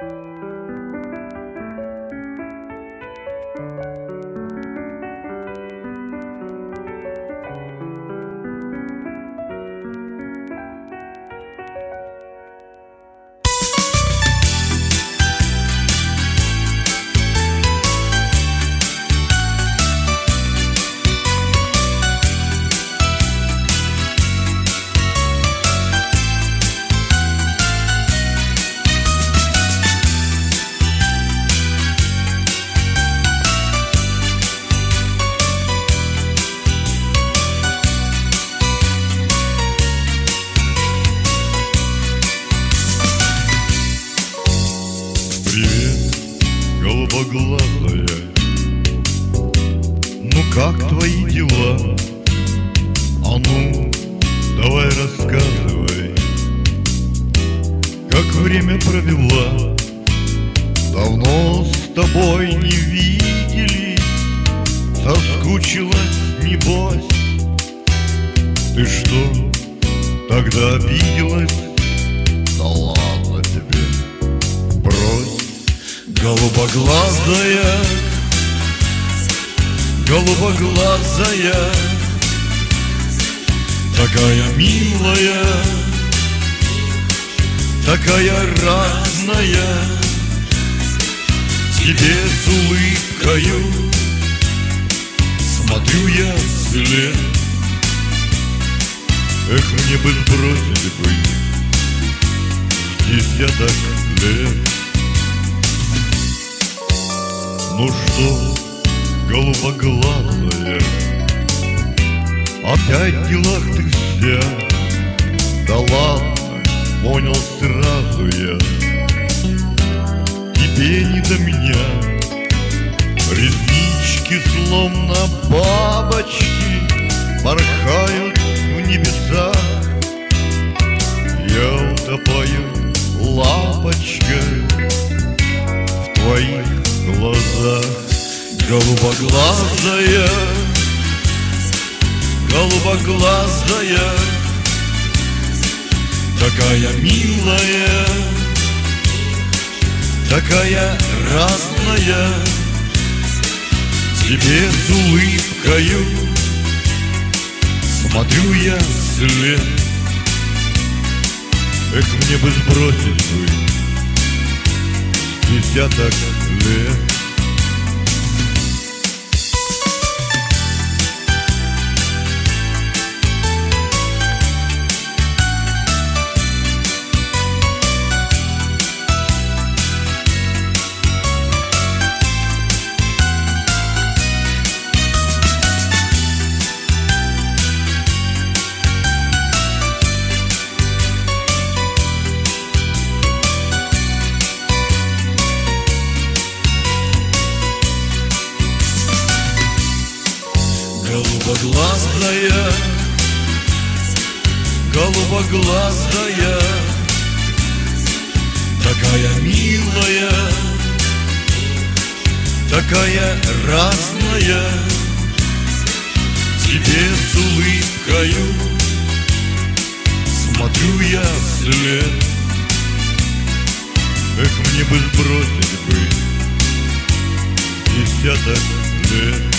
Привет, голубоглазая, ну как твои дела? А ну, давай рассказывай, как время провела. Давно с тобой не виделись, соскучилась, небось. Ты что, тогда обиделась? Да ладно тебе, брось. Голубоглазая, голубоглазая, такая милая, такая разная, тебе с улыбкою смотрю я вслед. Эх, мне бы сбросить бы десяток лет. Ну что, голубоглазая, опять в делах ты вся? Да ладно, понял сразу я, тебе не до меня. Реснички словно бабочки порхают в небесах. Я утопаю лапочкой в твоих глазах. Голубоглазая, голубоглазая, такая милая, такая разная, тебе с улыбкою смотрю я вслед. Эх, мне бы сбросить бы десяток лет. Голубоглазая, голубоглазая, такая милая, такая разная, тебе с улыбкою смотрю я вслед. Эх, мне бы сбросить бы десяток лет.